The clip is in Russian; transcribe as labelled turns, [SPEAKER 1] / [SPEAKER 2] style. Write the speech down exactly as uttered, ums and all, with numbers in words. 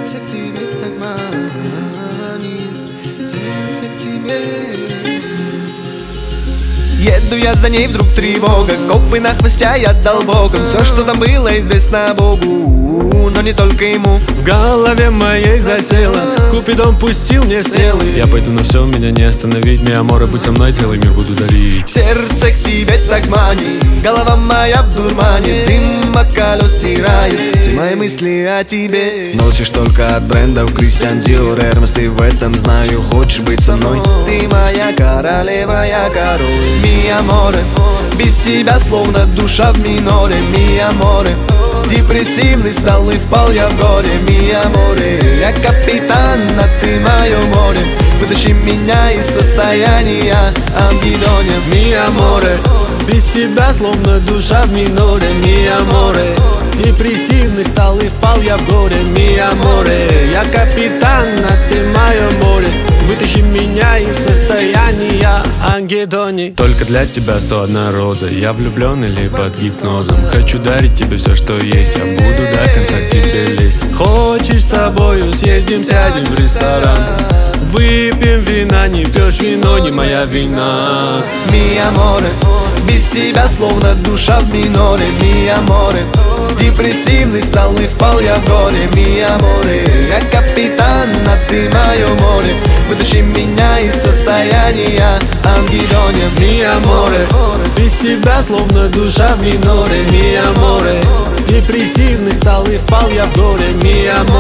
[SPEAKER 1] Сердце к тебе так манит, сердце к тебе. Еду я за ней, вдруг тревога, копы на хвосте, я дал богом. Все, что там было, известно Богу, но не только ему.
[SPEAKER 2] В голове моей засела, Купидон пустил мне стрелы. Я пойду на все, меня не остановить. Ми аморе, будь со мной, целый мир буду дарить.
[SPEAKER 1] Сердце к тебе так манит, голова моя в дурмане, дым от колес стирает все мои мысли о тебе. Носишь только от брендов Кристиан Диор, Эрмес, ты в этом знаю. Хочешь быть со мной? Ты моя королева, я король. Ми аморе, без тебя словно душа в миноре. Ми аморе, депрессивный стал и впал я в горе. Ми аморе, я капитан, а ты мое море. Вытащи меня из состояния ангидония.
[SPEAKER 2] Ми аморе, без тебя словно душа в миноре. Ми аморе, депрессивный стал и впал я в горе. Ми аморе, я капитан, а ты мое море. Вытащи меня из состояния ангидоний. Только для тебя сто одна роза. Я влюблен или под гипнозом. Хочу дарить тебе все, что есть. Я буду до конца к тебе лезть. Хочешь с тобою съездим, сядем в ресторан. Выпьем вина, не пьешь вино, не моя вина.
[SPEAKER 1] Ми аморе, без тебя словно душа в миноре. Ми аморе, депрессивный стал и впал я в горе. Ми аморе, я капитан, а ты мое море. Вытащи меня из состояния ангидония.
[SPEAKER 2] Ми аморе, без тебя словно душа в миноре. Ми аморе, депрессивный стал и впал я в горе. Ми аморе.